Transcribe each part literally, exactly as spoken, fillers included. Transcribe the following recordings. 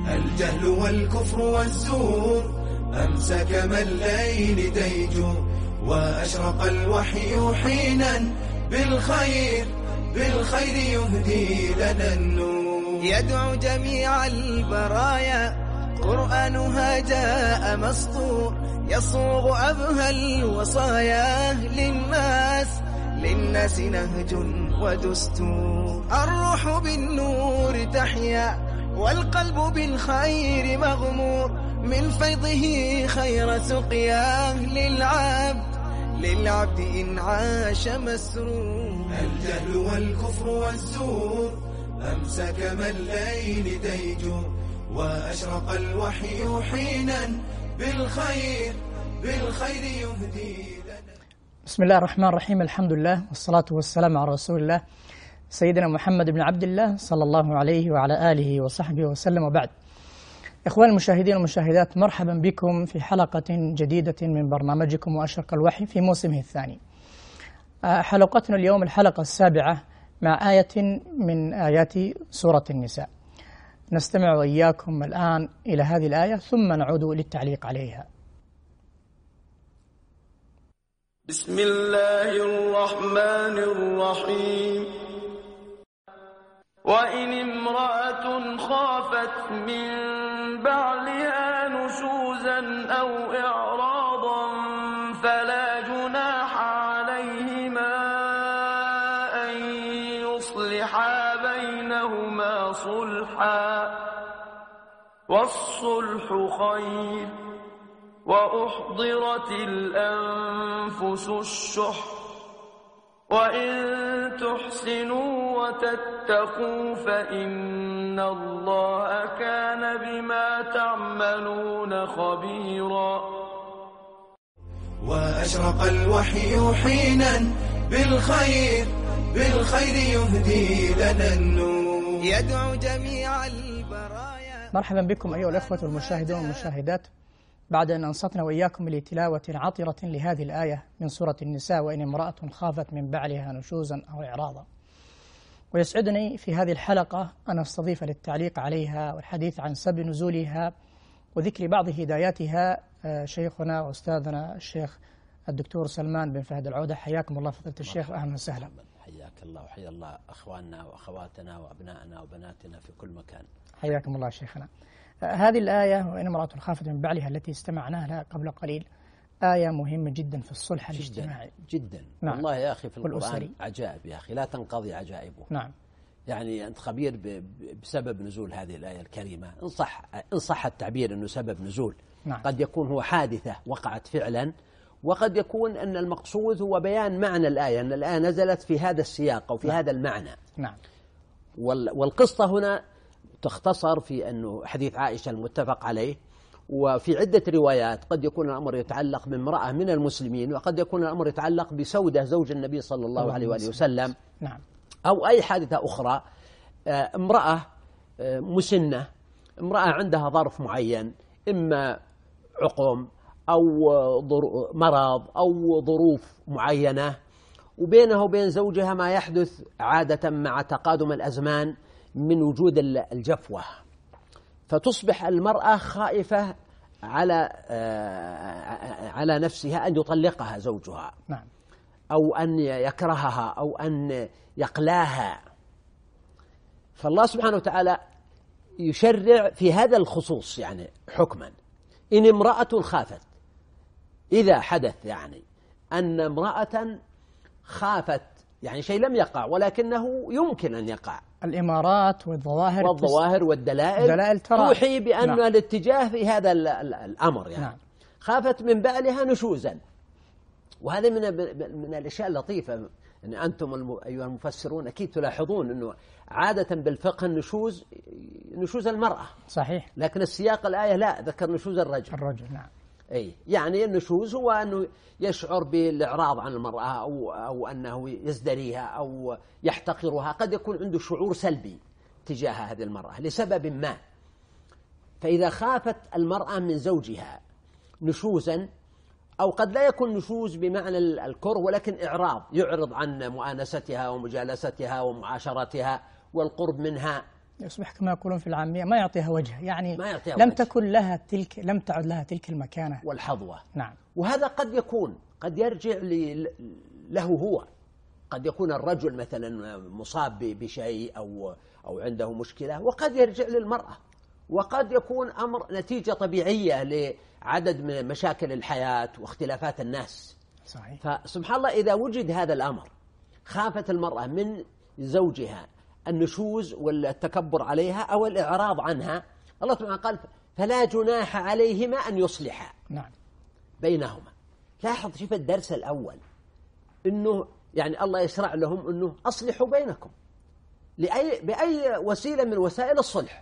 الجهل والكفر والزور أمسك ما الليل ديجور، وأشرق الوحي حينا بالخير بالخير يهدي لنا النور. يدعو جميع البرايا قرآنها جاء مسطور، يصوغ أبهى الوصايا للناس للناس نهج ودستور. الروح بالنور تحيا والقلب بالخير مغمور، من فيضه خير سقياه للعبد للعبد إن عاش مسرور. الجهل والكفر والزور أمسك ما الليل ديجور، وأشرق الوحي حينا بالخير بالخير يهدي لنا. بسم الله الرحمن الرحيم، الحمد لله والصلاة والسلام على رسول الله سيدنا محمد بن عبد الله صلى الله عليه وعلى آله وصحبه وسلم، وبعد. إخوان المشاهدين والمشاهدات، مرحبا بكم في حلقة جديدة من برنامجكم وأشرق الوحي في موسمه الثاني. حلقتنا اليوم الحلقة السابعة مع آية من آيات سورة النساء. نستمع وإياكم الآن إلى هذه الآية ثم نعود للتعليق عليها. بسم الله الرحمن الرحيم. وإن امرأة خافت من بعلها نشوزا أو إعراضا فلا جناح عليهما أن يصلحا بينهما صلحا، والصلح خير، وأحضرت الأنفس الشح، وإن تحسنوا وتتقوا فإن الله كان بما تعملون خبيرا. وأشرق الوحي حينا بالخير بالخير يهدي لنا النور. يدعو جميع البرايا. مرحبا بكم أيها الأخوة المشاهدون والمشاهدات، بعد أن أنصتنا وإياكم لتلاوة عطرة لهذه الآية من سورة النساء، وإن امرأة خافت من بعلها نشوزا أو إعراضا. ويسعدني في هذه الحلقة أن أستضيف للتعليق عليها والحديث عن سبب نزولها وذكر بعض هداياتها شيخنا وأستاذنا الشيخ الدكتور سلمان بن فهد العودة. حياكم الله فضيلة الشيخ، أهلا وسهلا. حياك الله وحيا الله أخواننا وأخواتنا وأبنائنا وبناتنا في كل مكان. حياكم الله شيخنا. هذه الآية وإن امرأة خافت من بعلها التي استمعناها لها قبل قليل آية مهمة جدا في الصلح جداً الاجتماعي جدا. نعم. والله يا أخي في القرآن والأسري. عجائب يا أخي لا تنقضي عجائبه. نعم. يعني أنت خبير بسبب نزول هذه الآية الكريمة، إن صح إن صح التعبير أنه سبب نزول. نعم. قد يكون هو حادثة وقعت فعلا، وقد يكون أن المقصود هو بيان معنى الآية، أن الآية نزلت في هذا السياق أو في نعم. هذا المعنى. نعم. والقصة هنا تختصر في أنه حديث عائشة المتفق عليه، وفي عدة روايات قد يكون الأمر يتعلق بامرأة من المسلمين، وقد يكون الأمر يتعلق بسودة زوج النبي صلى الله عليه وآله وسلم. نعم. أو أي حادثة أخرى، امرأة مسنة، امرأة عندها ظرف معين، إما عقم أو مرض أو ظروف معينة، وبينها وبين زوجها ما يحدث عادة مع تقادم الأزمان من وجود الجفوة، فتصبح المرأة خائفة على على نفسها أن يطلقها زوجها. نعم. أو أن يكرهها أو أن يقلاها. فالله سبحانه وتعالى يشرع في هذا الخصوص يعني حكما. إن امرأة خافت، إذا حدث يعني أن امرأة خافت، يعني شيء لم يقع ولكنه يمكن أن يقع، الإمارات والظواهر والظواهر والدلائل دلائل توحي بأن نعم. الاتجاه في هذا الأمر يعني. نعم. خافت من بعلها نشوزا، وهذا من من الأشياء اللطيفة. يعني أنتم أيها المفسرون أكيد تلاحظون أنه عادة بالفقه النشوز نشوز المرأة صحيح، لكن السياق الآية لا، ذكر نشوز الرجل. الرجل نعم. أي يعني النشوز هو أنه يشعر بالإعراض عن المرأة أو أو أنه يزدريها أو يحتقرها، قد يكون عنده شعور سلبي تجاه هذه المرأة لسبب ما. فإذا خافت المرأة من زوجها نشوزا، أو قد لا يكون نشوز بمعنى الكره ولكن إعراض، يعرض عن مؤانستها ومجالستها ومعاشرتها والقرب منها، يصبح كما يقولون في العامية ما يعطيها وجه، يعني ما يعطيها لم وجه. تكن لها تلك لم تعد لها تلك المكانة والحظوة. نعم. وهذا قد يكون قد يرجع له هو، قد يكون الرجل مثلا مصاب بشيء أو أو عنده مشكلة، وقد يرجع للمرأة، وقد يكون أمر نتيجة طبيعية لعدد من مشاكل الحياة واختلافات الناس. صحيح. فسبحان الله إذا وجد هذا الأمر خافت المرأة من زوجها النشوز والتكبر عليها أو الإعراض عنها، الله سبحانه قال فلا جناح عليهما أن يصلحا نعم. بينهما. لاحظ شوف الدرس الأول إنه يعني الله يشرع لهم إنه أصلحوا بينكم لأي بأي وسيلة من وسائل الصلح.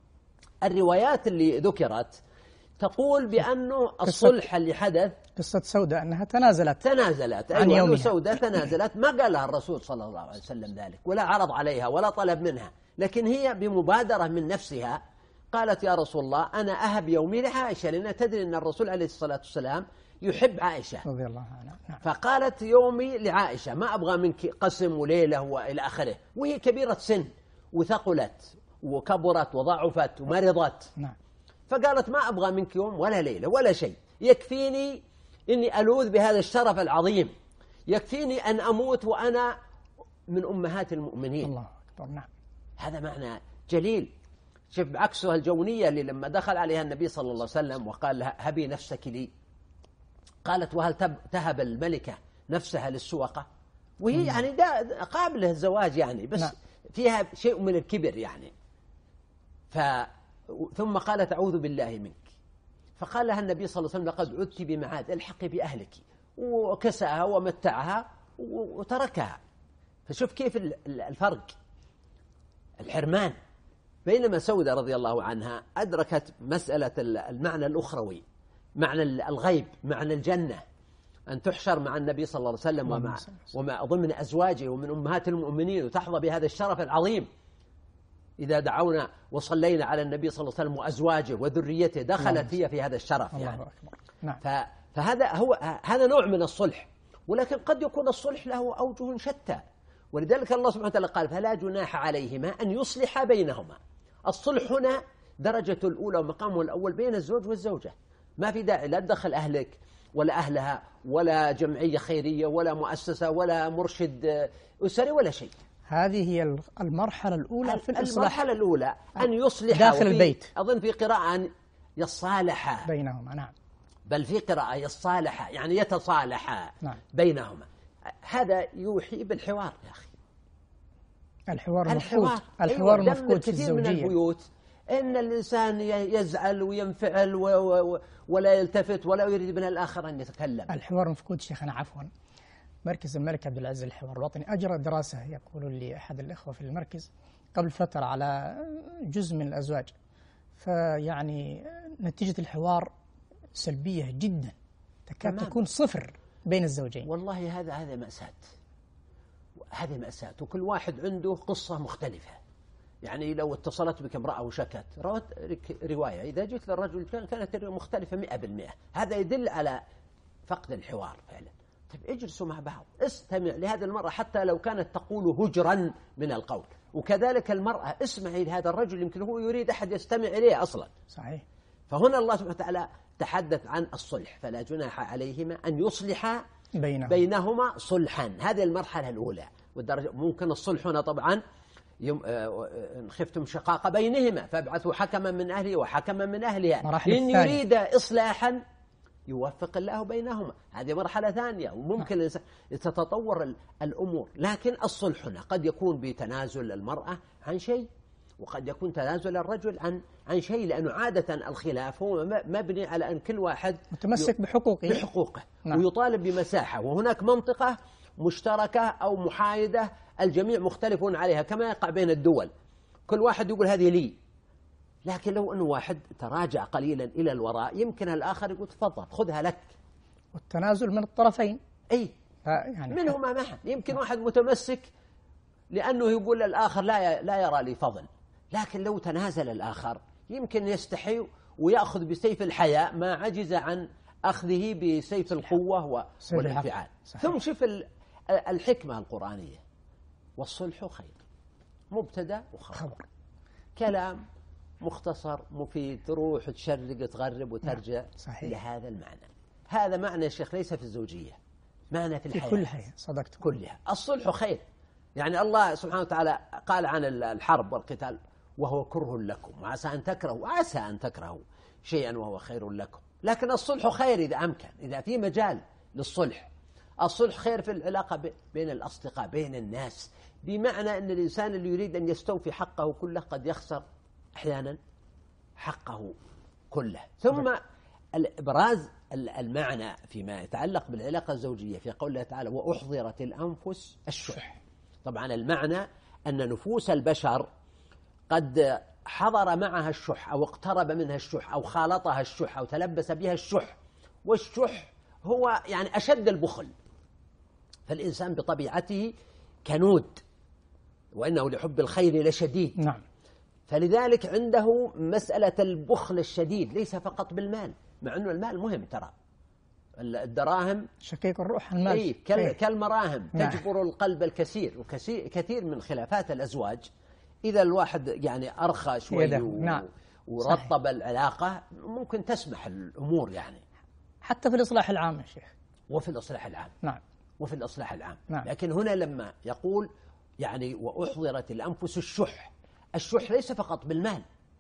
الروايات اللي ذكرت تقول بأنه الصلح اللي حدث قصة سودة أنها تنازلت تنازلت عن أيوة يومها. سودة تنازلت، ما قال لها الرسول صلى الله عليه وسلم ذلك ولا عرض عليها ولا طلب منها، لكن هي بمبادرة من نفسها قالت يا رسول الله أنا أهب يومي لعائشة، لأن تدري أن الرسول عليه الصلاة والسلام يحب عائشة رضي الله عنها. نعم. فقالت يومي لعائشة ما أبغى منك قسم وليلة وإلى آخره، وهي كبيرة سن وثقلت وكبرت وضعفت ومرضت. نعم. فقالت ما أبغى منك يوم ولا ليلة ولا شيء، يكفيني إني ألوذ بهذا الشرف العظيم، يكفيني أن أموت وأنا من أمهات المؤمنين. الله أكبر. نعم. هذا معنى جليل. شوف بعكسها الجونية اللي لما دخل عليها النبي صلى الله عليه وسلم وقال لها هبي نفسك لي، قالت وهل تهب الملكة نفسها للسوقة؟ وهي يعني دا قابلة الزواج يعني، بس نعم. فيها شيء من الكبر يعني. ف ثم قالت أعوذ بالله منك، فقال لها النبي صلى الله عليه وسلم لقد عدت بمعاد، الحقي بأهلك، وكساها ومتعها وتركها. فشوف كيف الفرق الحرمان. بينما سودة رضي الله عنها أدركت مسألة المعنى الأخروي، معنى الغيب، معنى الجنة، أن تحشر مع النبي صلى الله عليه وسلم ومع, ومع ضمن أزواجه ومن أمهات المؤمنين، وتحظى بهذا الشرف العظيم. إذا دعونا وصلينا على النبي صلى الله عليه وسلم وأزواجه وذريته دخلت هي في هذا الشرف يعني. الله أكبر. نعم. فهذا هو هذا نوع من الصلح، ولكن قد يكون الصلح له أوجه شتى، ولذلك الله سبحانه وتعالى قال فلا جناح عليهما أن يصلحا بينهما. الصلح هنا درجته الأولى ومقامه الأول بين الزوج والزوجة، ما في داعي لا تدخل أهلك ولا أهلها ولا جمعية خيرية ولا مؤسسة ولا مرشد أسري ولا شيء. هذه هي المرحلة الأولى في الإصلاح. المرحلة الأولى أن يصلح داخل البيت. أظن في قراءة أن يصالح بينهما. نعم. بل في قراءة يصالح يعني يتصالح نعم. بينهما. هذا يوحي بالحوار يا أخي. الحوار مفقود. الحوار, الحوار أيوة مفقود في كثير من الزوجية. البيوت إن الإنسان يزعل وينفعل و و ولا يلتفت ولا يريد من الآخر أن يتكلم. الحوار مفقود شيخنا. عفوا، مركز الملك عبد العزيز الحوار الوطني أجرى دراسة، يقول لي أحد الإخوة في المركز قبل فترة على جزء من الأزواج، فيعني نتيجة الحوار سلبية جدا، تكاد تكون صفر بين الزوجين. والله هذا هذا مأساة، هذه مأساة، وكل واحد عنده قصة مختلفة. يعني لو اتصلت بك امرأة وشكت روت رواية، إذا جئت للرجل كانت مختلفة مئة بالمئة. هذا يدل على فقد الحوار فعلا. طيب اجلسوا مع بعض، استمع لهذه المرأة حتى لو كانت تقول هجرا من القول، وكذلك المرأة اسمعي لهذا الرجل يمكن هو يريد أحد يستمع إليه أصلا. صحيح. فهنا الله سبحانه وتعالى تحدث عن الصلح، فلا جناح عليهما أن يصلحا بينهما, بينهما صلحا. هذه المرحلة الأولى. والدرجة ممكن الصلح هنا طبعا يم... إن خفتم شقاق بينهما فابعثوا حكما من أهله وحكما من أهلها إن يريد إصلاحا يوفق الله بينهما. هذه مرحلة ثانية، وممكن تتطور الأمور. لكن الصلح هنا قد يكون بتنازل المرأة عن شيء، وقد يكون تنازل الرجل عن عن شيء، لأنه عادة الخلاف هو مبني على أن كل واحد متمسك بحقوقه بحقوقه نعم. ويطالب بمساحة، وهناك منطقة مشتركة أو محايدة الجميع مختلفون عليها، كما يقع بين الدول، كل واحد يقول هذه لي. لكن لو أنه واحد تراجع قليلا إلى الوراء يمكن الآخر يقول تفضل خذها لك. والتنازل من الطرفين أي يعني منهما معا. يمكن واحد متمسك لأنه يقول للآخر لا لا يرى لي فضل، لكن لو تنازل الآخر يمكن يستحي ويأخذ بسيف الحياء ما عجز عن أخذه بسيف القوة والانفعال. ثم شوف الحكمة القرآنية، والصلح خير، مبتدأ وخبر. كلام مختصر مفيد، تروح تشرق تغرب وترجع صحيح. لهذا المعنى. هذا معنى يا شيخ ليس في الزوجية، معنى في الحياة، في كل حياة. صدقت كلها. الصلح خير، يعني الله سبحانه وتعالى قال عن الحرب والقتال وهو كره لكم وعسى أن تكرهوا، وعسى أن تكرهوا شيئا وهو خير لكم، لكن الصلح خير إذا أمكن، إذا في مجال للصلح. الصلح خير في العلاقة بين الأصدقاء، بين الناس، بمعنى أن الإنسان اللي يريد أن يستوفي حقه كله قد يخسر أحيانا حقه كله. ثم الإبراز المعنى فيما يتعلق بالعلاقة الزوجية في قول الله تعالى وأحضرت الأنفس الشح. طبعا المعنى أن نفوس البشر قد حضر معها الشح أو اقترب منها الشح أو خالطها الشح أو تلبس بها الشح، والشح هو يعني أشد البخل، فالإنسان بطبيعته كنود وإنه لحب الخير لشديد. نعم. فلذلك عنده مسألة البخل الشديد ليس فقط بالمال، مع أنه المال مهم، ترى الدراهم شقيق الروح المال أي كالمراهم نعم. تجبر القلب الكثير، وكثير من خلافات الأزواج إذا الواحد يعني أرخى شوي و... نعم. ورطب صحيح. العلاقة ممكن تسمح الأمور يعني، حتى في الإصلاح العام يا شيخ. وفي الإصلاح العام نعم. وفي الإصلاح العام نعم. لكن هنا لما يقول يعني وأحضرت الأنفس الشح، الشح ليس فقط بالمال،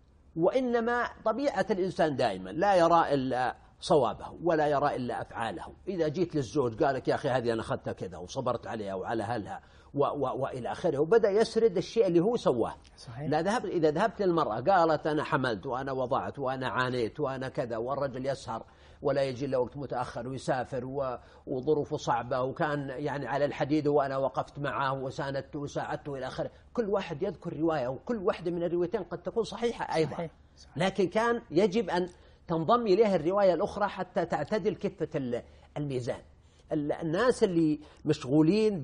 وإنما طبيعة الإنسان دائما لا يرى إلا صوابه ولا يرى إلا أفعاله. إذا جيت للزوج قالك يا أخي هذه أنا أخذتها كذا وصبرت عليها وعلى أهلها و و وإلى آخره، وبدأ يسرد الشيء اللي هو سواه. صحيح. لا ذهب إذا ذهبت للمرأة قالت أنا حملت وأنا وضعت وأنا عانيت وأنا كذا، والرجل يسهر ولا يجي إلا وقت متأخر ويسافر وظروفه صعبة وكان يعني على الحديد وأنا وقفت معه وساندته وساعدته إلى آخره، كل واحد يذكر رواية وكل واحدة من الروايتين قد تكون صحيحة أيضا. صحيح. صحيح. لكن كان يجب أن تنضم إليها الرواية الأخرى حتى تعتدل كفة الميزان. الناس اللي مشغولين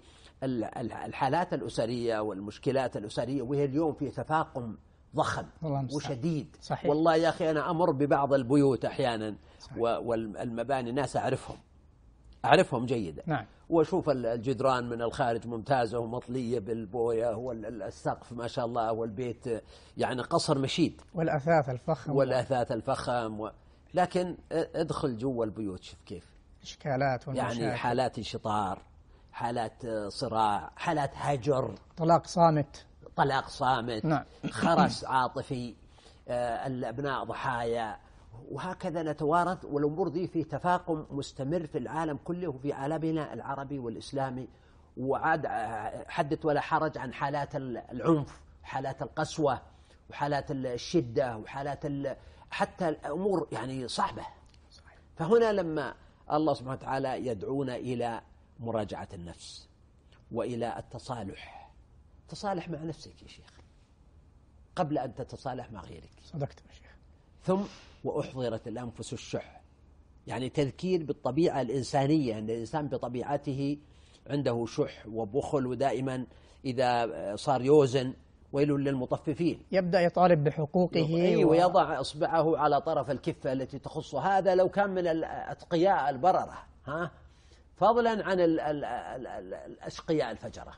بالحالات الأسرية والمشكلات الأسرية وهي اليوم في تفاقم ضخم وشديد. صحيح. والله يا أخي أنا أمر ببعض البيوت أحيانا والمباني ناس أعرفهم أعرفهم جيدا. نعم. وأشوف الجدران من الخارج ممتازة ومطلية بالبوية، والسقف ما شاء الله، والبيت يعني قصر مشيد، والأثاث الفخم والأثاث الفخم و... لكن ادخل جوا البيوت شوف كيف إشكالات والمشاكل، يعني حالات انشطار، حالات صراع، حالات هجر، طلاق صامت طلاق صامت. نعم. خرس عاطفي، آه الأبناء ضحايا، وهكذا نتوارث. والأمور دي في تفاقم مستمر في العالم كله وفي عالمنا العربي والإسلامي. وعاد حدث ولا حرج عن حالات العنف، حالات القسوة، وحالات الشدة، وحالات حتى الأمور يعني صعبة. فهنا لما الله سبحانه وتعالى يدعونا إلى مراجعة النفس وإلى التصالح، تصالح مع نفسك يا شيخ قبل أن تتصالح مع غيرك. صدقت يا شيخ. ثم وأحضرت الأنفس الشح، يعني تذكير بالطبيعة الإنسانية، أن الإنسان بطبيعته عنده شح وبخل، ودائما إذا صار يوزن ويل للمطففين، يبدأ يطالب بحقوقه و... ويضع إصبعه على طرف الكفة التي تخصه. هذا لو كان من الأتقياء البررة، ها، فضلا عن ال... ال... ال... ال... الأشقياء الفجرة.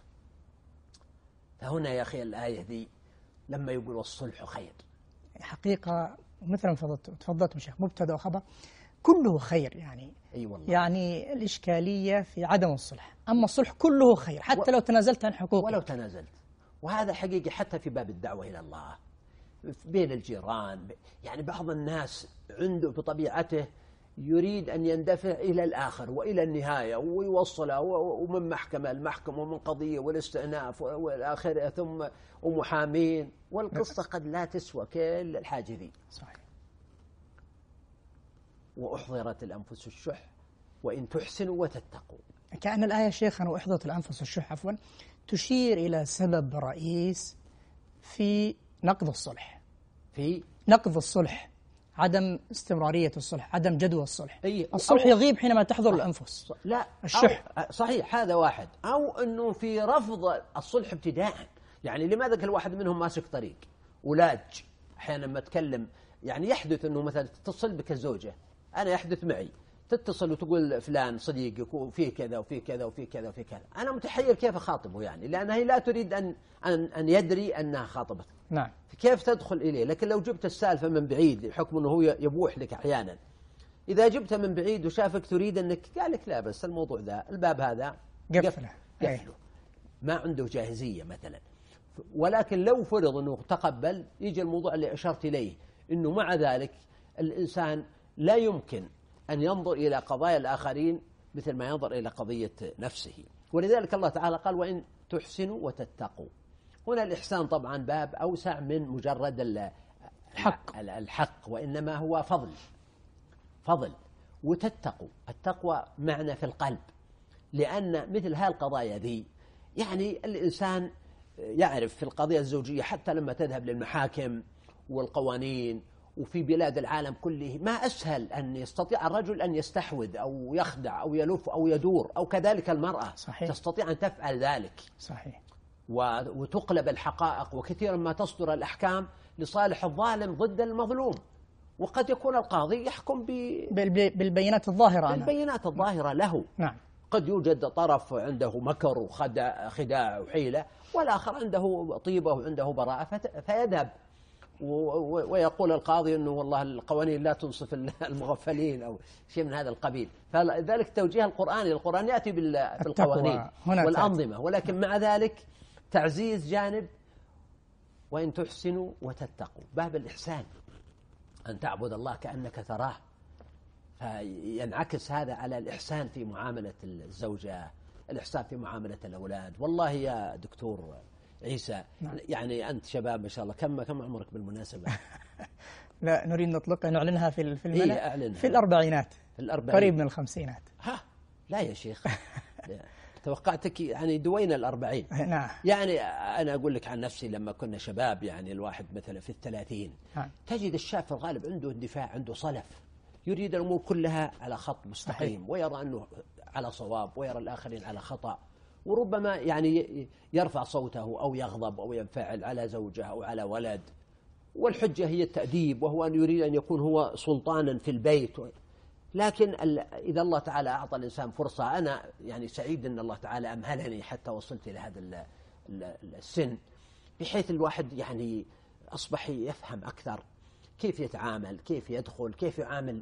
فهنا يا أخي الآية دي لما يقول والصلح خير، حقيقة مثل ما تفضلت شيخ، مبتدأ وخبر كله خير يعني. أي والله. يعني الإشكالية في عدم الصلح، أما الصلح كله خير حتى و... لو تنازلت عن حقوقك. ولو تنازلت، وهذا حقيقي حتى في باب الدعوة إلى الله بين الجيران. يعني بعض الناس عنده بطبيعته يريد أن يندفع إلى الآخر وإلى النهاية ويوصله، ومن محكمة المحكمة ومن قضية والاستئناف والآخر ثم ومحامين، والقصة قد لا تسوى كل الحاجة ذي. صحيح. وأحضرت الأنفس الشح وإن تحسنوا وتتقوا. كأن الآية شيخنا وأحضرت الأنفس الشح عفوا تشير إلى سبب رئيس في نقض الصلح، في نقض الصلح، عدم استمرارية الصلح، عدم جدوى الصلح. أي الصلح يغيب حينما تحضر الأنفس. لا الشح. صحيح، هذا واحد. أو أنه في رفض الصلح ابتداء. يعني لماذا كل واحد منهم ماسك طريق ولاج؟ أحيانا لما أتكلم يعني يحدث أنه مثلا تتصل بك الزوجة، أنا يحدث معي تتصل وتقول فلان صديقك وفيه كذا وفيه كذا وفيه كذا وفيه كذا، أنا متحير كيف أخاطبه يعني، لأنها لا تريد أن أن أن يدري أنها خاطبت. نعم. كيف تدخل إليه؟ لكن لو جبت السالفة من بعيد بحكم أنه هو يبوح لك أحيانا، إذا جبت من بعيد وشافك تريد أنك قال لك لا بس الموضوع ذا الباب هذا قفله قفله ما عنده جاهزية مثلا. ولكن لو فرض أنه تقبل، يجي الموضوع اللي أشرت إليه، أنه مع ذلك الإنسان لا يمكن أن ينظر إلى قضايا الآخرين مثل ما ينظر إلى قضية نفسه. ولذلك الله تعالى قال وإن تحسنوا وتتقوا. هنا الإحسان طبعا باب أوسع من مجرد الحق الحق وإنما هو فضل فضل وتتقوا. التقوى معنى في القلب، لأن مثل هذه القضايا ذي يعني الإنسان يعرف في القضية الزوجية حتى لما تذهب للمحاكم والقوانين وفي بلاد العالم كله، ما أسهل أن يستطيع الرجل أن يستحوذ أو يخدع أو يلف أو يدور، أو كذلك المرأة صحيح. تستطيع أن تفعل ذلك. صحيح. وتقلب الحقائق، وكثيرا ما تصدر الأحكام لصالح الظالم ضد المظلوم، وقد يكون القاضي يحكم بالبينات الظاهرة بالبينات الظاهرة له. نعم. قد يوجد طرف عنده مكر وخداع وحيلة، والآخر عنده طيبة وعنده براءة فيذهب ويقول القاضي أنه والله القوانين لا تنصف المغفلين أو شيء من هذا القبيل. فلذلك توجيه القرآن القرآن يأتي بالقوانين والأنظمة، ولكن مع ذلك تعزيز جانب وإن تحسنوا وتتقوا، باب الإحسان أن تعبد الله كأنك تراه. فينعكس هذا على الإحسان في معاملة الزوجة، الإحسان في معاملة الأولاد. والله يا دكتور عيسى نعم. يعني أنت شباب ما شاء الله، كم كم عمرك بالمناسبة؟ لا نريد نطلقها نعلنها في في الملأ إيه في الأربعينات، في الأربعين قريب من الخمسينات. ها لا يا شيخ توقعتك يعني دوينا الأربعين. نعم. يعني أنا أقول لك عن نفسي لما كنا شباب، يعني الواحد مثلا في الثلاثين نعم. تجد الشاب في الغالب عنده اندفاع، عنده صلف، يريد الأمور كلها على خط مستقيم صحيح. ويرى أنه على صواب ويرى الآخرين على خطأ، وربما يعني يرفع صوته أو يغضب أو ينفعل على زوجه أو على ولد، والحجة هي التأديب، وهو أن يريد أن يكون هو سلطانا في البيت. لكن إذا الله تعالى أعطى الإنسان فرصة، أنا يعني سعيد أن الله تعالى أمهلني حتى وصلت إلى هذا السن، بحيث الواحد يعني أصبح يفهم أكثر كيف يتعامل، كيف يدخل، كيف يعامل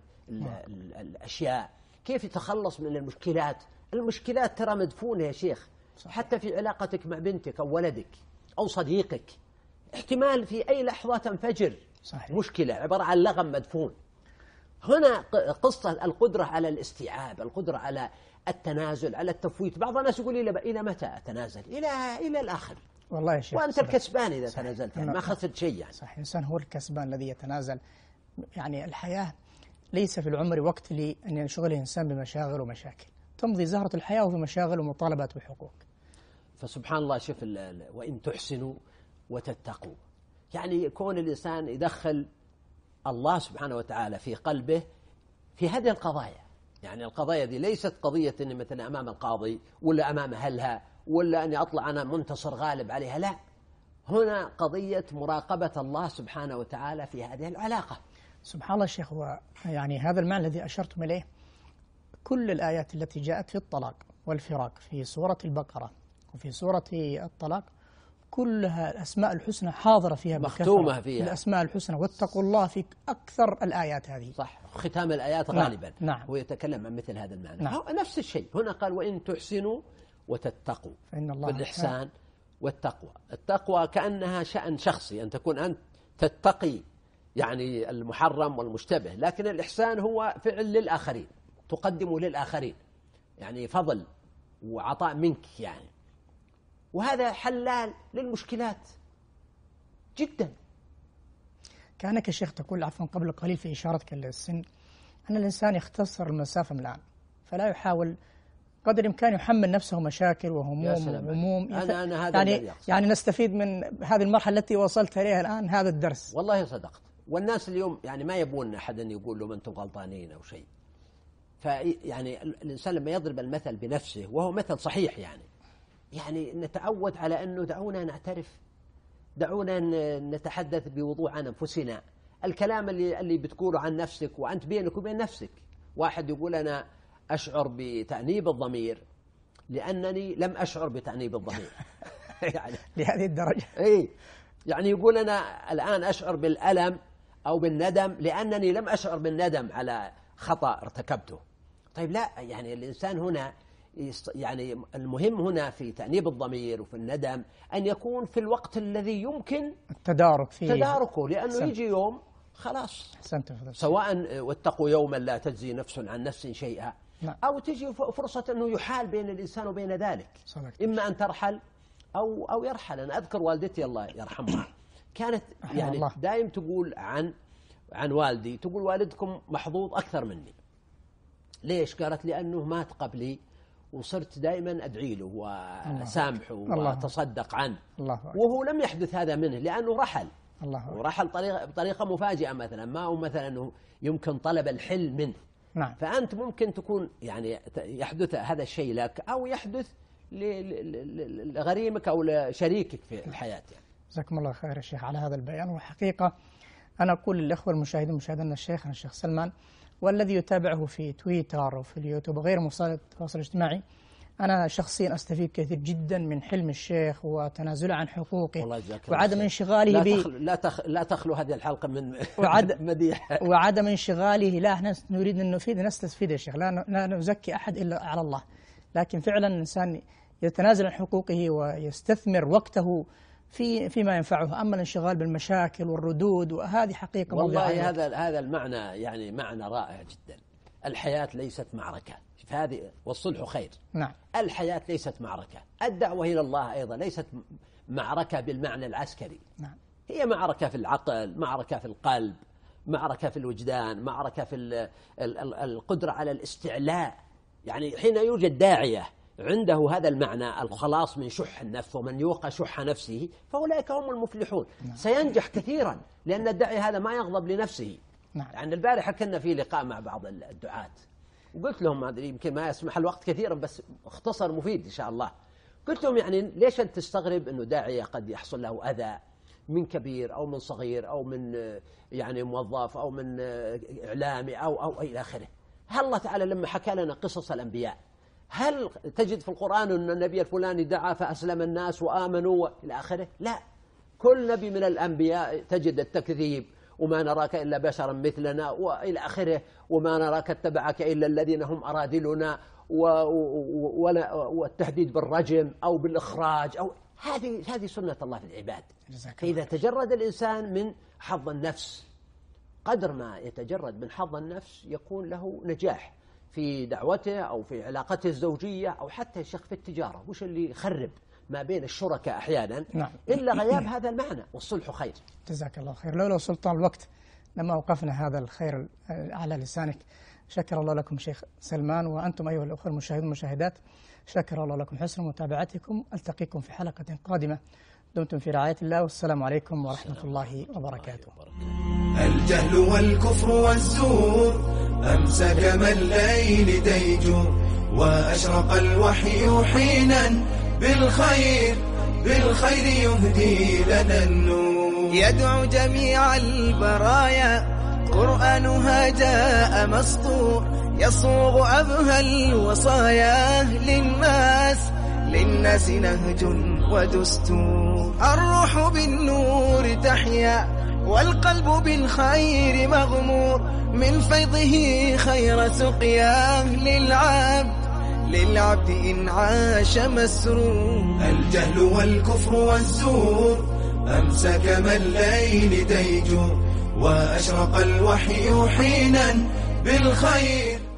الأشياء، كيف يتخلص من المشكلات. المشكلات ترى مدفونة يا شيخ صحيح. حتى في علاقتك مع بنتك أو ولدك أو صديقك، احتمال في أي لحظة تنفجر صحيح. مشكلة عبارة عن لغم مدفون. هنا قصة القدرة على الاستيعاب، القدرة على التنازل، على التفويت. بعض الناس يقول إلى إلى متى أتنازل؟ إلى إلى الآخر والله يا شيخ، وأنت صحيح. الكسبان إذا صحيح. تنازلت يعني ما خسرت شيء يعني. صحيح، الإنسان هو الكسبان الذي يتنازل. يعني الحياة ليس في العمر وقت لأن ينشغل الإنسان بمشاغل ومشاكل، تمضي زهرة الحياة وفي مشاغل ومطالبات وحقوق. فسبحان الله، شوف وإن تحسنوا وتتقوا، يعني كون الإنسان يدخل الله سبحانه وتعالى في قلبه في هذه القضايا. يعني القضايا دي ليست قضية أني مثلا أمام القاضي ولا أمام أهلها ولا أني أطلع أنا منتصر غالب عليها، لا، هنا قضية مراقبة الله سبحانه وتعالى في هذه العلاقة. سبحان الله شيخ، هو يعني هذا المعنى الذي أشرتم إليه، كل الآيات التي جاءت في الطلاق والفراق في سورة البقرة وفي سورة الطلاق كلها الأسماء الحسنى حاضرة فيها، مختومة فيها الأسماء الحسنى واتقوا الله في أكثر الآيات هذه. صح، ختام الآيات غالبا نعم. هو يتكلم عن مثل هذا المعنى. نعم. نفس الشيء هنا قال وإن تحسنوا وتتقوا، فإن الله بالإحسان والتقوى. التقوى كأنها شأن شخصي، أن تكون أنت تتقي يعني المحرم والمشتبه، لكن الإحسان هو فعل للآخرين، تقدم للآخرين، يعني فضل وعطاء منك يعني، وهذا حلال للمشكلات جدا. كأنك يا شيخ تقول عفوا قبل قليل في إشارتك للسن أن الإنسان يختصر المسافة من الآن، فلا يحاول قدر الإمكان يحمل نفسه مشاكل وهموم وهموم. أنا أنا هذا يعني يعني نستفيد من هذه المرحلة التي وصلت إليها الآن هذا الدرس. والله صدقت. والناس اليوم يعني ما يبون أحد يقول لهم أنتم غلطانين أو شيء. فيعني الإنسان لما يضرب المثل بنفسه وهو مثل صحيح، يعني يعني نتعود على أنه دعونا نعترف، دعونا نتحدث بوضوح عن أنفسنا. الكلام اللي اللي بتقوله عن نفسك وأنت بينك وبين نفسك، واحد يقول أنا أشعر بتأنيب الضمير لأنني لم أشعر بتأنيب الضمير. يعني لهذه الدرجة. إيه يعني يقول أنا الآن أشعر بالألم أو بالندم لأنني لم أشعر بالندم على خطأ ارتكبته. طيب لا، يعني الإنسان هنا يعني المهم هنا في تأنيب الضمير وفي الندم أن يكون في الوقت الذي يمكن التدارك فيه تداركه، لأنه سنت. يجي يوم خلاص سنت. سواء واتقوا يوما لا تجزي نفس عن نفس شيئا، نعم. أو تجي فرصة أنه يحال بين الإنسان وبين ذلك، صدقت. إما أن ترحل أو أو يرحل. أنا أذكر والدتي الله يرحمها كانت يعني دائم تقول عن عن والدي، تقول والدكم محظوظ أكثر مني. ليش؟ قالت لأنه مات قبلي وصرت دائما أدعي له وسامحه وتصدق عنه، الله وهو لم يحدث هذا منه لأنه رحل. الله ورحل طريقة بطريقة مفاجئة، مثلا ما هو مثلا أنه يمكن طلب الحل منه. نعم. فأنت ممكن تكون يعني يحدث هذا الشيء لك أو يحدث لغريمك أو لشريكك في الحياة. يعني. جزاكم الله خير يا شيخ على هذا البيان. وحقيقة أنا أقول للأخوة المشاهدين المشاهدين الشيخ الشيخ سلمان والذي يتابعه في تويتر وفي اليوتيوب وغير وسائل التواصل الاجتماعي، أنا شخصيا أستفيد كثير جدا من حلم الشيخ وتنازله عن حقوقه وعدم انشغاله لا تخلو لا, تخ... لا تخلو هذه الحلقة من وعد... مديح وعدم انشغاله. لا احنا نريد أن نفيد نستفيد يا شيخ، لا, لا نزكي أحد إلا على الله، لكن فعلا الإنسان يتنازل عن حقوقه ويستثمر وقته في فيما ينفعه. أما الانشغال بالمشاكل والردود وهذه حقيقة والله هذا هذا المعنى يعني معنى رائع جدا. الحياة ليست معركة، هذه والصلح خير. نعم. الحياة ليست معركة، الدعوة إلى الله أيضا ليست معركة بالمعنى العسكري. نعم. هي معركة في العقل، معركة في القلب، معركة في الوجدان، معركة في القدرة على الاستعلاء. يعني حين يوجد داعية عنده هذا المعنى الخلاص من شح النفس، ومن يوقى شح نفسه فأولئك هم المفلحون. نعم. سينجح كثيرا لأن الداعي هذا ما يغضب لنفسه. نعم. يعني البارحة كنا في لقاء مع بعض الدعاة وقلت لهم، يمكن ما يسمح الوقت كثيرا بس اختصر مفيد إن شاء الله، قلت لهم يعني ليش أنت تستغرب أنه داعية قد يحصل له أذى من كبير أو من صغير أو من يعني موظف أو من إعلامي أو أو إلى آخره. هل الله تعالى لما حكى لنا قصص الأنبياء هل تجد في القرآن أن النبي الفلاني دعا فأسلم الناس وآمنوا إلى آخره؟ لا، كل نبي من الأنبياء تجد التكذيب وما نراك إلا بشرا مثلنا وإلى آخره، وما نراك اتبعك إلا الذين هم أرادلنا، والتهديد بالرجم أو بالإخراج أو هذه هذه سنة الله في العباد. فإذا تجرد الإنسان من حظ النفس قدر ما يتجرد من حظ النفس يكون له نجاح في دعوته أو في علاقته الزوجية أو حتى الشيخ في التجارة. وش اللي يخرب ما بين الشركاء أحيانا؟ نعم. إلا غياب هذا المعنى، والصلح خير. جزاك الله خير. لولا سلطان الوقت لما وقفنا هذا الخير على لسانك. شكر الله لكم شيخ سلمان، وأنتم أيها الأخوة المشاهدين والمشاهدات شكر الله لكم حسن متابعتكم. ألتقيكم في حلقة قادمة، دمتم في رعاية الله، والسلام عليكم ورحمة الله وبركاته. الجهل والكفر والزور أمسك من الليل ديجور، وأشرق الوحي حينا بالخير بالخير يهدي لنا النور. يدعو جميع البرايا قرآنها جاء مسطور، يصوغ أبهى الوصايا للناس للناس نهج ودستور. الروح بالنور تحيا والقلب بالخير مغمور، من فيضه خير سقيا للعبد للعبد إن عاش مسرور. الجهل والكفر والزور أمسك من الليل ديجور، وأشرق الوحي حينا بالخير